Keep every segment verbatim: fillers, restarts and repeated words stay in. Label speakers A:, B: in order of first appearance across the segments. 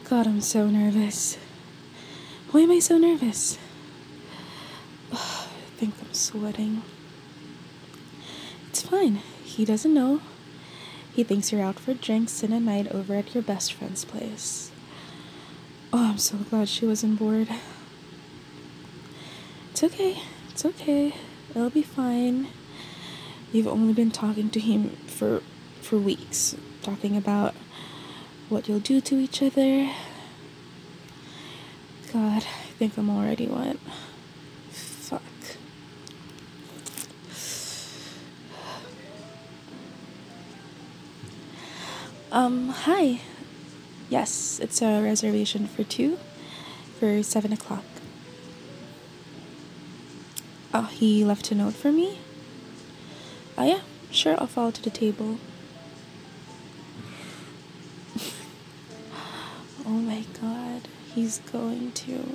A: God, I'm so nervous. Why am I so nervous? I think I'm sweating. It's fine. He doesn't know. He thinks you're out for drinks and a night over at your best friend's place. Oh, I'm so glad she wasn't bored. It's okay. It's okay. It'll be fine. You've only been talking to him for for weeks, talking about what you'll do to each other. God, I think I'm already wet. Fuck. Um, hi. Yes, it's a reservation for two for seven o'clock. Oh, he left a note for me? Oh yeah, sure, I'll follow to the table. Oh my god, he's going to.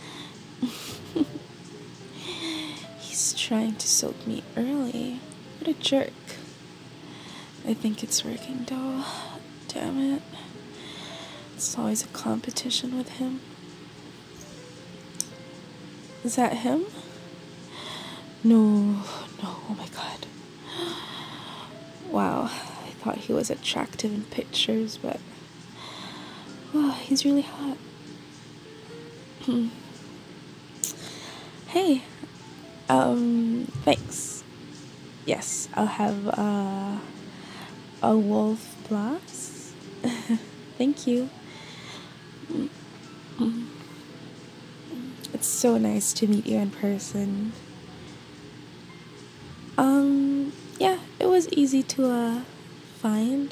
A: He's trying to soak me early. What a jerk. I think it's working though. Damn it. It's always a competition with him. Is that him? No, no, oh my god. Wow, I thought he was attractive in pictures, but oh, he's really hot. Hey, um, thanks. Yes, I'll have uh, a wolf blast. Thank you. It's so nice to meet you in person. Um, yeah, it was easy to, uh, find.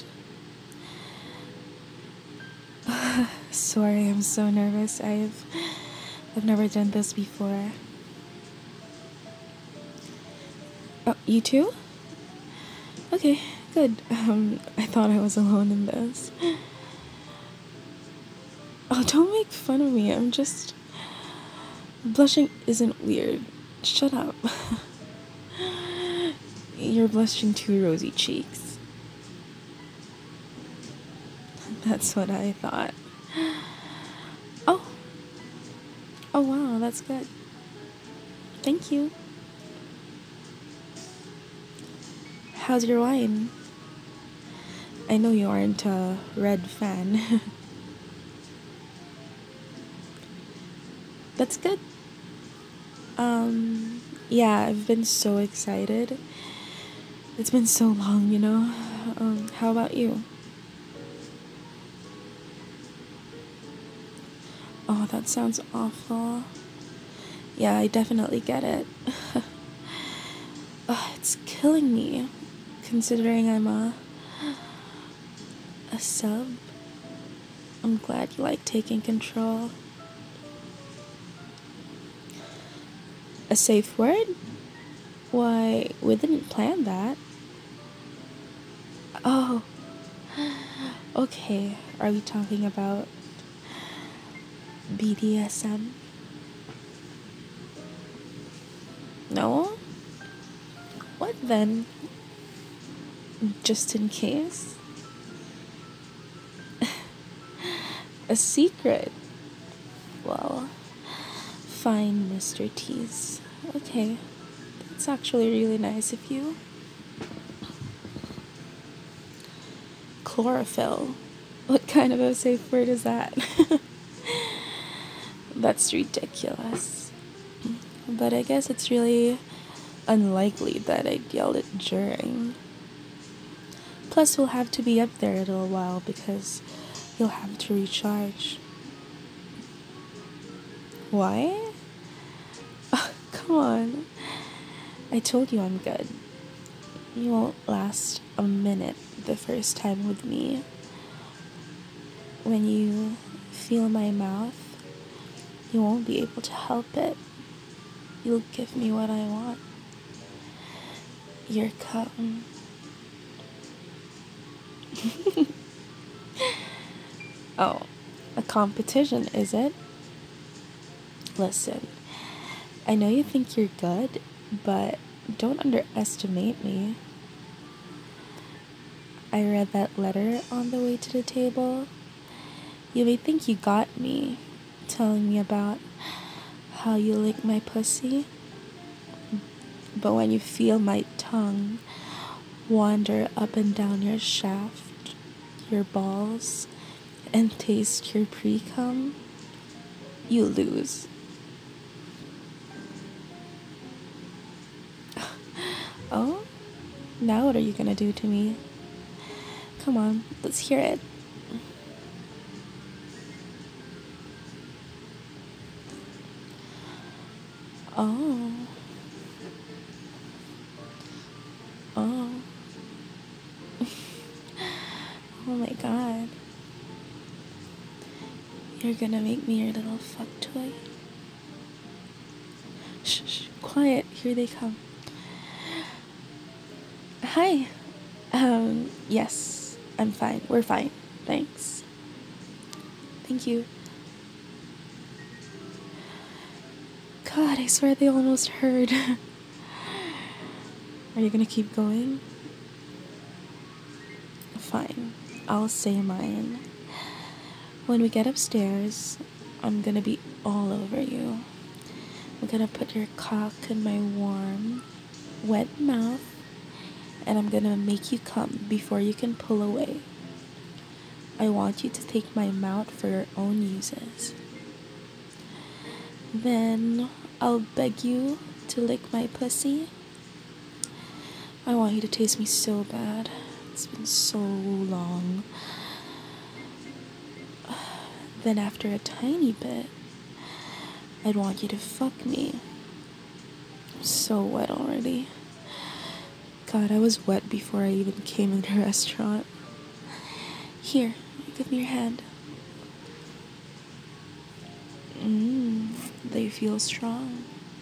A: Sorry, I'm so nervous. I've, I've never done this before. Oh, you too? Okay, good. Um, I thought I was alone in this. Oh, don't make fun of me. I'm just... Blushing isn't weird. Shut up. You're blushing too rosy cheeks. That's what I thought. Oh. Oh wow, that's good. Thank you. How's your wine? I know you aren't a red fan. That's good. Um, yeah, I've been so excited. It's been so long, you know. Um, how about you? Oh, that sounds awful. Yeah, I definitely get it. Oh, it's killing me, considering I'm a a sub. I'm glad you like taking control. A safe word? Why, we didn't plan that. Oh, okay. Are we talking about B D S M? No? What then? Just in case? A secret? Well, fine, Mister Tease. Okay. That's actually really nice of you. Chlorophyll. What kind of a safe word is that? That's ridiculous. But I guess it's really unlikely that I'd yell it during. Plus, we'll have to be up there a little while because you'll have to recharge. Why? Oh, come on. I told you I'm good. You won't last a minute the first time with me. When you feel my mouth, you won't be able to help it. You'll give me what I want. Your cum. Oh, a competition, is it? Listen, I know you think you're good, but don't underestimate me. I read that letter on the way to the table, You may think you got me, telling me about how you lick my pussy, but when you feel my tongue wander up and down your shaft, your balls, and taste your pre-cum, you lose. Oh? Now what are you gonna do to me? Come on, let's hear it. Oh. Oh. Oh my god. You're gonna make me your little fuck toy? Shh, shh, quiet, here they come. Hi. Um, yes, I'm fine. We're fine. Thanks. Thank you. God, I swear they almost heard. Are you gonna keep going? Fine. I'll say mine. When we get upstairs, I'm gonna be all over you. I'm gonna put your cock in my warm, wet mouth, and I'm gonna make you come before you can pull away. I want you to take my mouth for your own uses. Then I'll beg you to lick my pussy. I want you to taste me so bad. It's been so long. Then after a tiny bit, I'd want you to fuck me. I'm so wet already. God, I was wet before I even came in the restaurant. Here, give me your hand. Mmm, they feel strong.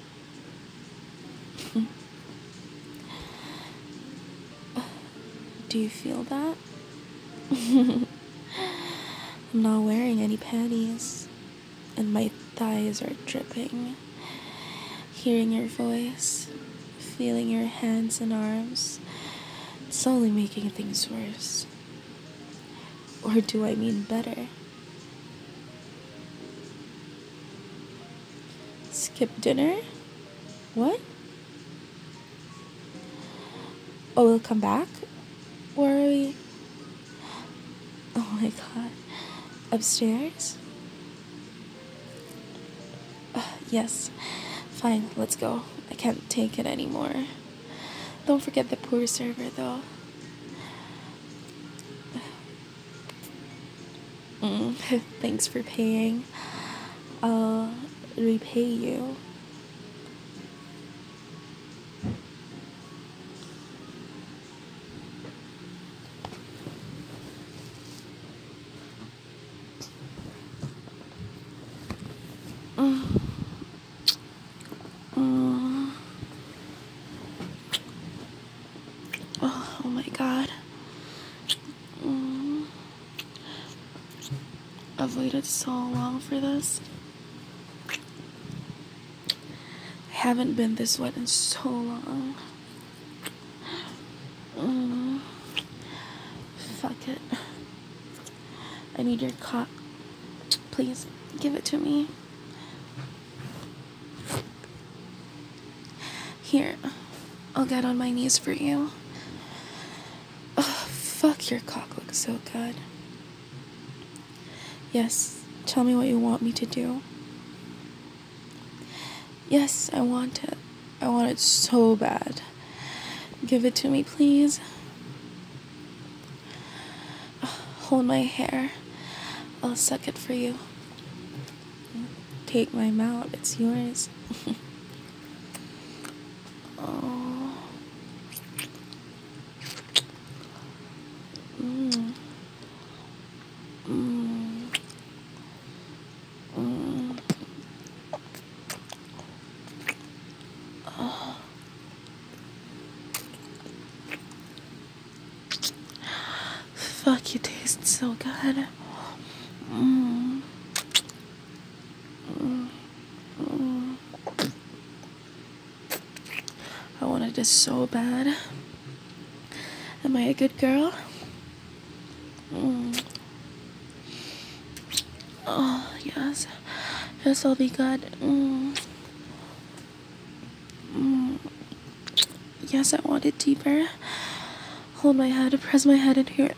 A: Do you feel that? I'm not wearing any panties, and my thighs are dripping. Hearing your voice, feeling your hands and arms, it's only making things worse. Or do I mean better? Skip dinner? What? Oh, we'll come back? Where are we? Oh my god. Upstairs? Uh, yes. Fine, let's go. I can't take it anymore. Don't forget the poor server, though. Mm, thanks for paying. I'll repay you. Mm. Mm. Oh, oh my god. Mm. I've waited so long for this. I haven't been this wet in so long. Mm. Fuck it. I need your cock. Please, give it to me. Here, I'll get on my knees for you. Oh, fuck, your cock looks so good. Yes, tell me what you want me to do. Yes, I want it. I want it so bad. Give it to me, please. Hold my hair. I'll suck it for you. Take my mouth. It's yours. Oh. Mm. Mm. Mm. Oh. Fuck, you taste so good. Mm. Mm. Mm. I wanted this so bad. Am I a good girl? Mm. Oh, yes. Yes, I'll be good. Mm. Mm. Yes, I want it deeper. Hold my head, press my head in here.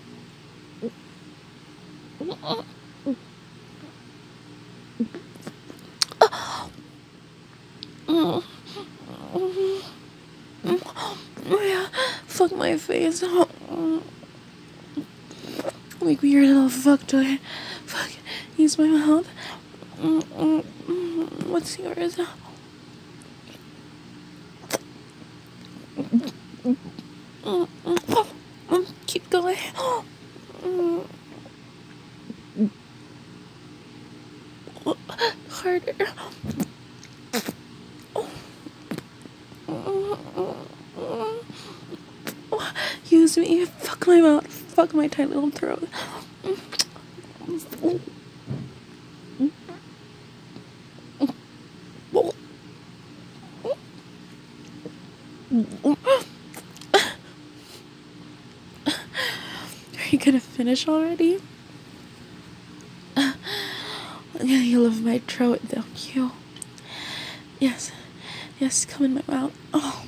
A: Mm. Yeah, fuck my face. Like weird little fuck toy. Fuck. Use my mouth. What's yours? Keep going. Harder. Use me. Fuck my mouth. Fuck my tight little throat. Are you gonna finish already? Yeah, you love my throat, don't you? Yes. Yes, come in my mouth. Oh.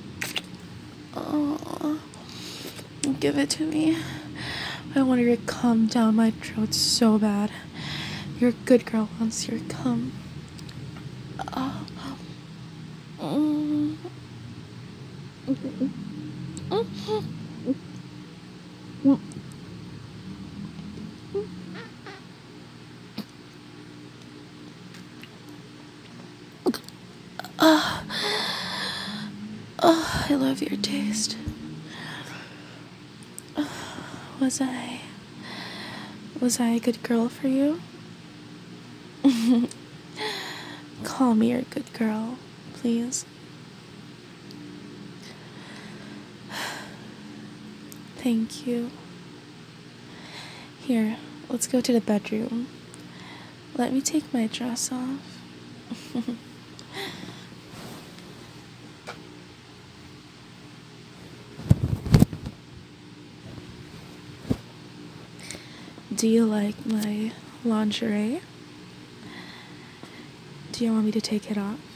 A: Oh. Give it to me. I want you to calm down my throat so bad. You're a good girl once you're cum. Oh. Mm. Oh. Oh, I love your taste. Was I... Was I a good girl for you? Call me your good girl, please. Thank you. Here, let's go to the bedroom. Let me take my dress off. Do you like my lingerie? Do you want me to take it off?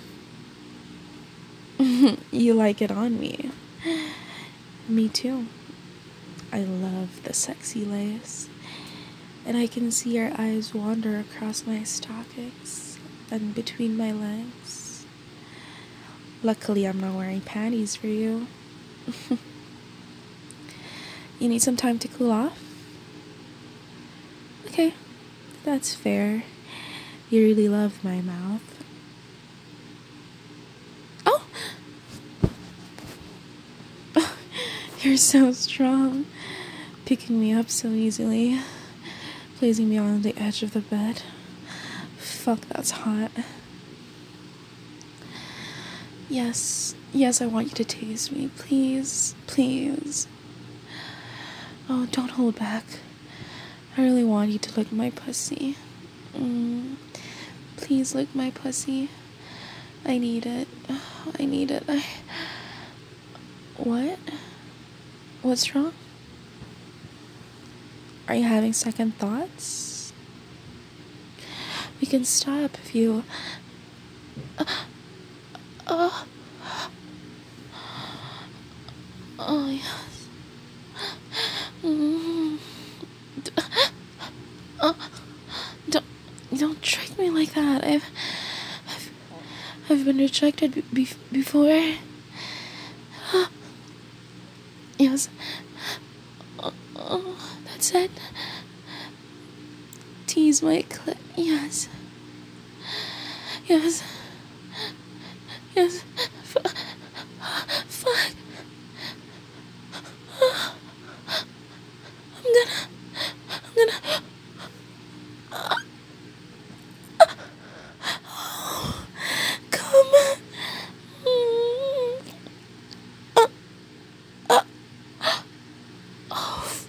A: You like it on me. Me too. I love the sexy lace. And I can see your eyes wander across my stockings and between my legs. Luckily, I'm not wearing panties for you. You need some time to cool off? Okay, that's fair. You really love my mouth. Oh! You're so strong. Picking me up so easily. Placing me on the edge of the bed. Fuck, that's hot. Yes, yes, I want you to taste me. Please, please. Oh, don't hold back. I really want you to lick my pussy. Mm. Please lick my pussy. I need it. I need it. I... What? What's wrong? Are you having second thoughts? We can stop if you... Uh, uh, oh, yes. Mm. Uh, don't, don't trick me like that. I've... I've, I've been rejected be- before. Yes. Oh, oh, that's it. Tease my clit. Yes. Yes. Yes. F- fuck. I'm gonna. I'm gonna. Oh, come on. Mm. Uh, uh. Oh.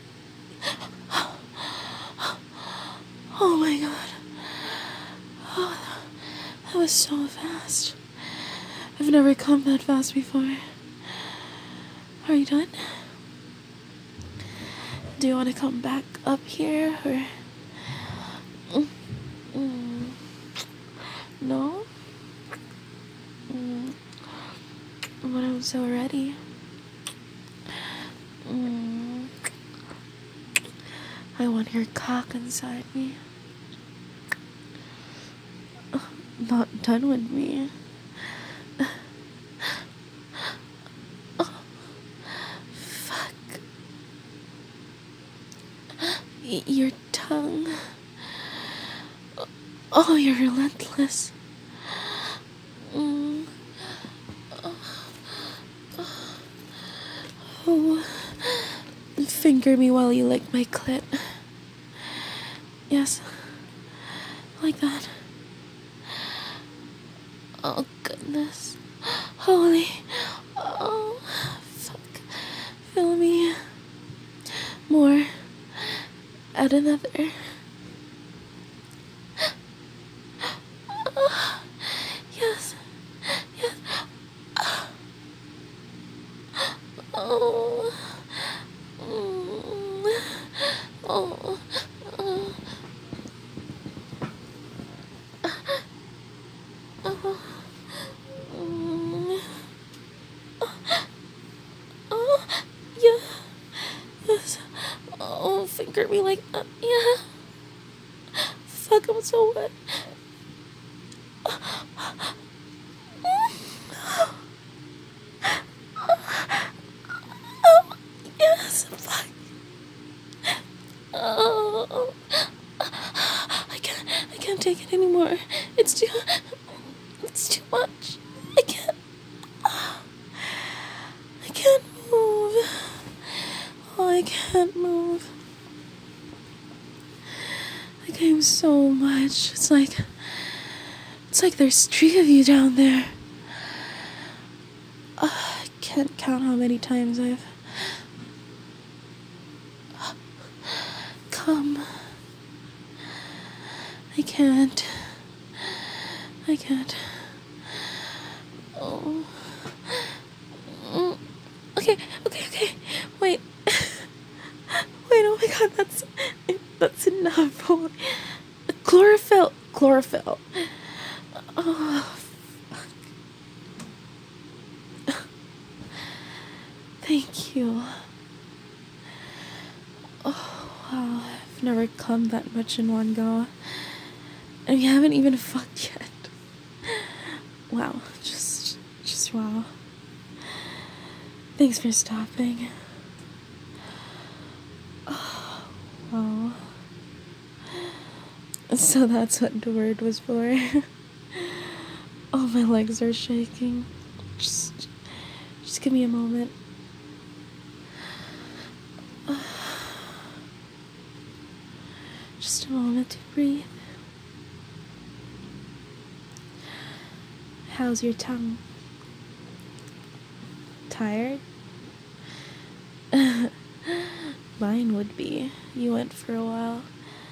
A: Oh my god. Oh, that was so fast. I've never come that fast before. Are you done? Do you want to come back up here or... body. Mm. I want your cock inside me. Not done with me. Oh, fuck. Y- your tongue. Oh, you're relentless. Mm. Oh, finger me while you lick my clit. Yes, like that. Oh, goodness. Holy. Oh, fuck. Fill me. More. Add another. Yes. Yes. Oh. Mm. Oh. Oh. Oh. Mm. Oh. Yeah. Yes. Oh, finger me like that. Yeah. Fuck, I'm so wet. Oh, yes. Fuck. Oh. I can't. I can't take it anymore. It's too. It's too much. I can't. I can't move. Oh, I can't move. I came so much. It's like. It's like there's three of you down there. Uh, I can't count how many times I've come. I can't. I can't. Oh. Mm. Okay, okay, okay. Wait. Wait, oh my god, that's that's enough. Oh. Chlorophyll. Chlorophyll. Oh, fuck. Thank you. Oh, wow. I've never come that much in one go. And we haven't even fucked yet. Wow. Just, just wow. Thanks for stopping. Oh, wow. So that's what the word was for. Oh, my legs are shaking. Just, just give me a moment. Just a moment to breathe. How's your tongue? Tired? Mine would be. You went for a while.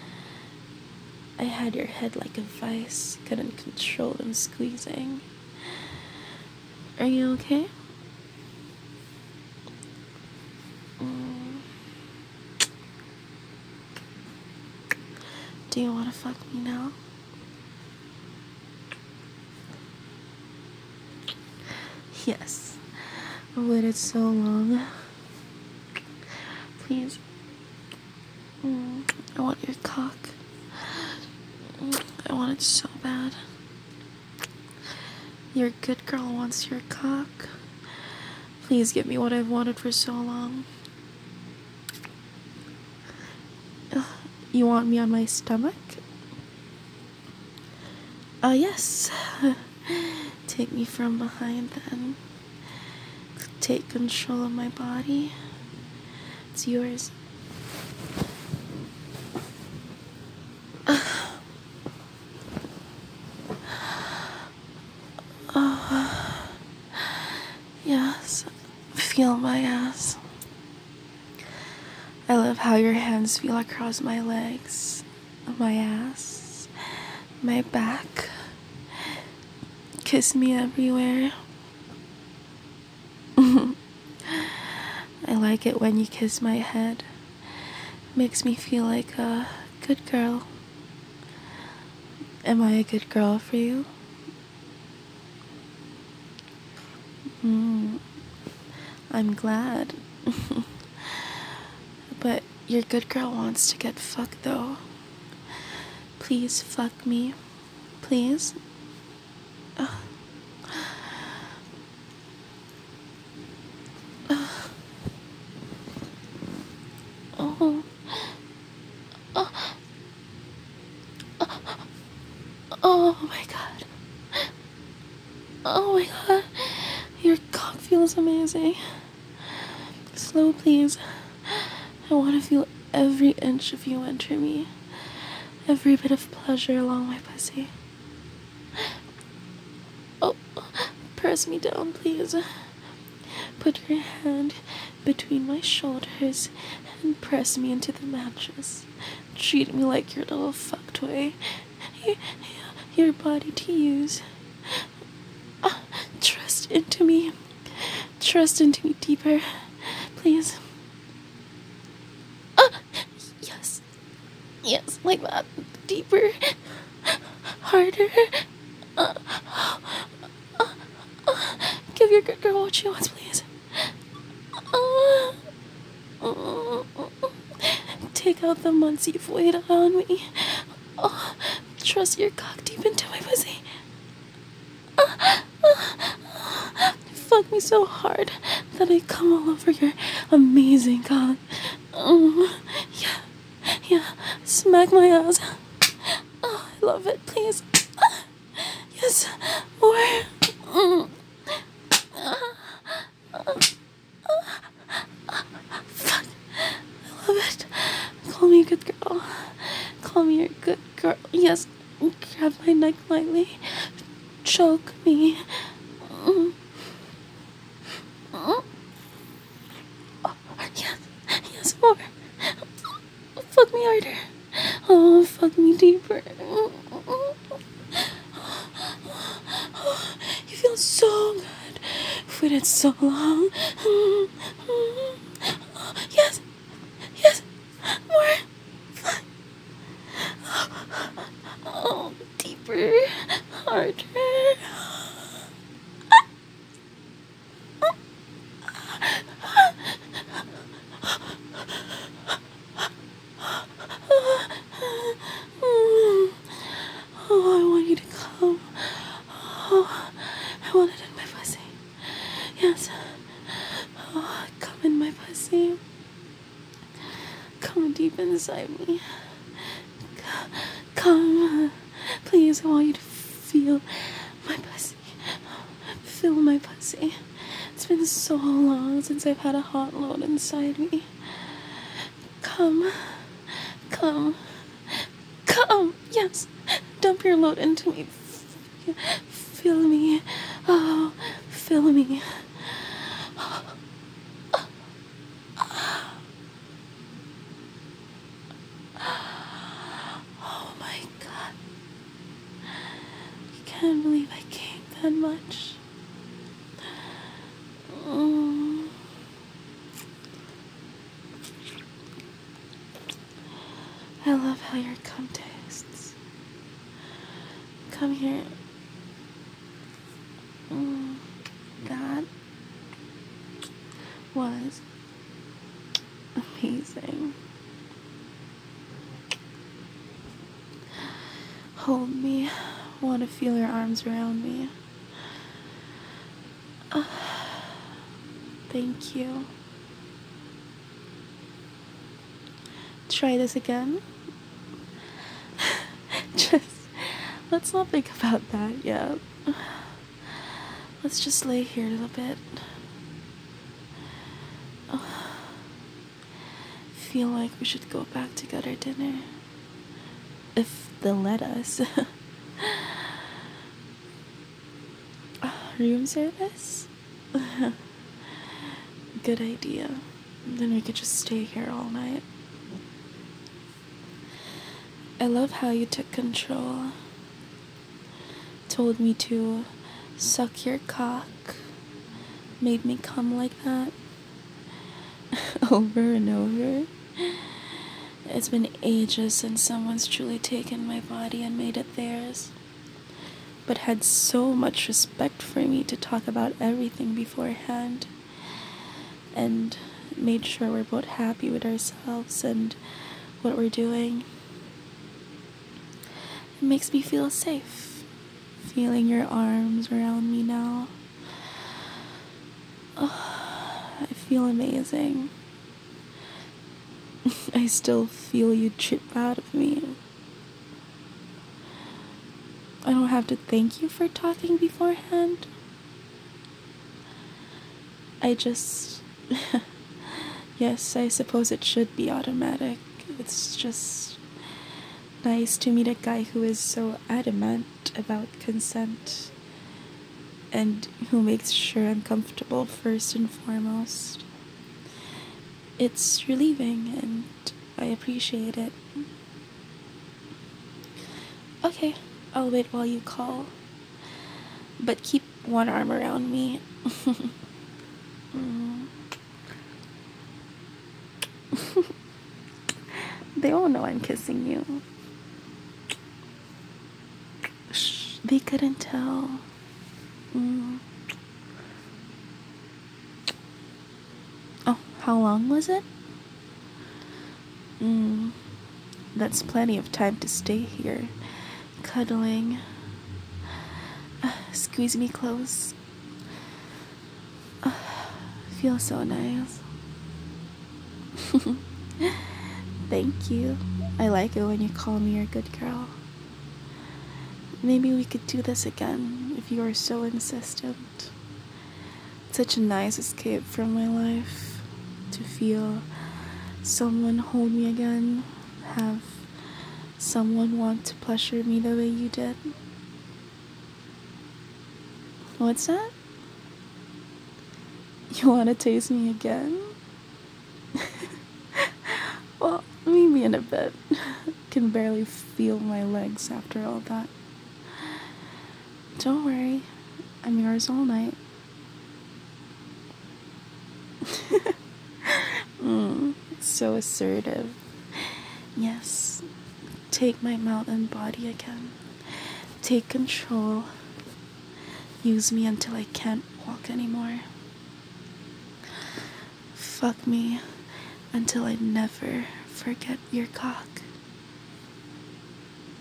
A: I had your head like a vice. Couldn't control them squeezing. Are you okay? Mm. Do you want to fuck me now? Yes. I waited so long. Please. Mm. I want your cock. Mm. I want it so bad. Your good girl wants your cock. Please give me what I've wanted for so long. Ugh. You want me on my stomach? Uh, yes. Take me from behind then. Take control of my body. It's yours. Oh, yes. Feel my ass. I love how your hands feel across my legs, my ass, my back. Kiss me everywhere. I like it when you kiss my head. Makes me feel like a good girl. Am I a good girl for you? Mm. I'm glad. But your good girl wants to get fucked though. Please fuck me. Please? Ugh. Ugh. Oh. Oh. Oh my god. Oh my god. Your cock feels amazing. Slow, please. I want to feel every inch of you enter me. Every bit of pleasure along my pussy. Oh, press me down, please. Put your hand between my shoulders and press me into the mattress. Treat me like your little fuck toy. Your, your body to use. Uh, trust into me. Trust into me deeper. Please. Uh, yes. Yes, like that. Deeper. Harder. Uh, uh, uh, give your good girl what she wants, please. Uh, uh, take out the months you've waited on me. Oh, trust your cock deep into my pussy. Uh, uh, fuck me so hard that I come all over your amazing cock. Um, yeah, yeah, smack my ass. Oh, I love it, please. Uh, yes, more. Mm. Uh, uh, uh, fuck, I love it. Call me a good girl. Call me your good girl. Yes, grab my neck lightly. Choke me. Mm. Mm. Oh, yes, yes, more. Fuck me harder. Oh, fuck me deeper. You feel so good. We waited so long. Yes, yes, more. Oh, deeper, harder. Oh, I want you to come. Oh, I want it in my pussy. Yes. Oh, come in my pussy. Come deep inside me. Come. Please, I want you to feel my pussy. Feel my pussy. It's been so long since I've had a hot load inside me. Come. Come. Come. Yes. Dump your load into me. Feel me. Oh, feel me. Oh my god. I can't believe I came that much. Mm. I love how your cum tastes. Come here. Mm. That was amazing. Hold me. I want to feel your arms around me. Uh, thank you. Try this again. Just let's not think about that yet. Let's just lay here a little bit. Oh, feel like we should go back to get our dinner. If they'll let us. Room service? Good idea. Then we could just stay here all night. I love how you took control. Told me to suck your cock. Made me come like that. Over and over. It's been ages since someone's truly taken my body and made it theirs, but had so much respect for me to talk about everything beforehand. and made sure we're both happy with ourselves and what we're doing. It makes me feel safe, feeling your arms around me now. Oh, I feel amazing. I still feel you drip out of me. I don't have to thank you for talking beforehand. I just... Yes, I suppose it should be automatic. It's just nice to meet a guy who is so adamant about consent and who makes sure I'm comfortable first and foremost. It's relieving and I appreciate it. Okay, I'll wait while you call. But keep one arm around me. mm. They all know I'm kissing you. Shh, they couldn't tell. Mm. Oh, how long was it? Mm. That's plenty of time to stay here, cuddling. Uh, squeeze me close. Uh, feels so nice. Thank you. I like it when you call me your good girl. Maybe we could do this again if you are so insistent. It's such a nice escape from my life to feel someone hold me again, have someone want to pleasure me the way you did. What's that? You want to taste me again? Well, maybe in a bit. Can barely feel my legs after all that. Don't worry, I'm yours all night. mm, so assertive. Yes, take my mouth and body again. Take control. Use me until I can't walk anymore. Fuck me until I never forget your cock.